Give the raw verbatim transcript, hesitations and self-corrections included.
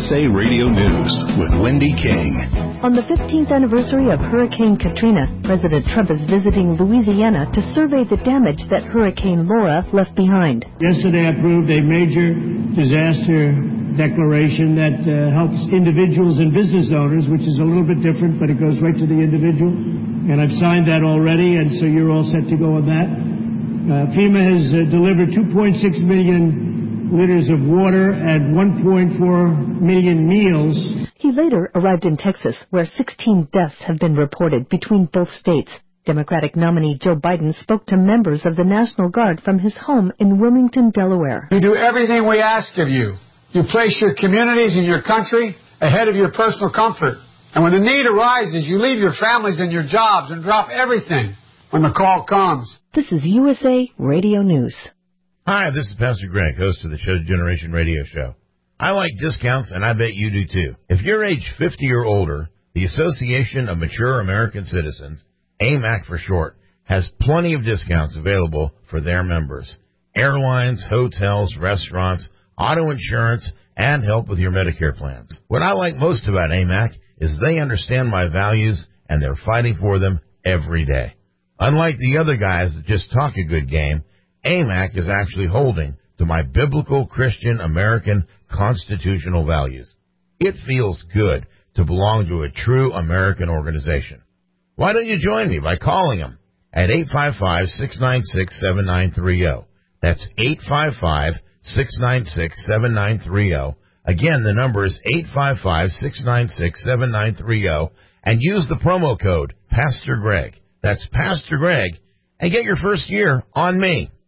S A Radio News with Wendy King. On the fifteenth anniversary of Hurricane Katrina, President Trump is visiting Louisiana to survey the damage that Hurricane Laura left behind. Yesterday I approved a major disaster declaration that uh, helps individuals and business owners, which is a little bit different, but it goes right to the individual. And I've signed that already, and so you're all set to go on that. Uh, FEMA has uh, delivered two point six million liters of water and one point four million meals. He later arrived in Texas, where sixteen deaths have been reported between both states. Democratic nominee Joe Biden spoke to members of the National Guard from his home in Wilmington, Delaware. You do everything we ask of you. You place your communities and your country ahead of your personal comfort. And when the need arises, you leave your families and your jobs and drop everything when the call comes. This is U S A Radio News. Hi, this is Pastor Greg, host of the Chosen Generation Radio Show. I like discounts, and I bet you do too. If you're age fifty or older, the Association of Mature American Citizens, A M A C for short, has plenty of discounts available for their members. Airlines, hotels, restaurants, auto insurance, and help with your Medicare plans. What I like most about A M A C is they understand my values, and they're fighting for them every day. Unlike the other guys that just talk a good game, A M A C is actually holding to my biblical Christian American constitutional values. It feels good to belong to a true American organization. Why don't you join me by calling them at eight five five, six nine six, seven nine three zero. That's eight five five, six nine six, seven nine three zero. Again, the number is eight five five, six nine six, seven nine three zero, and use the promo code Pastor Greg. That's Pastor Greg, and get your first year on me.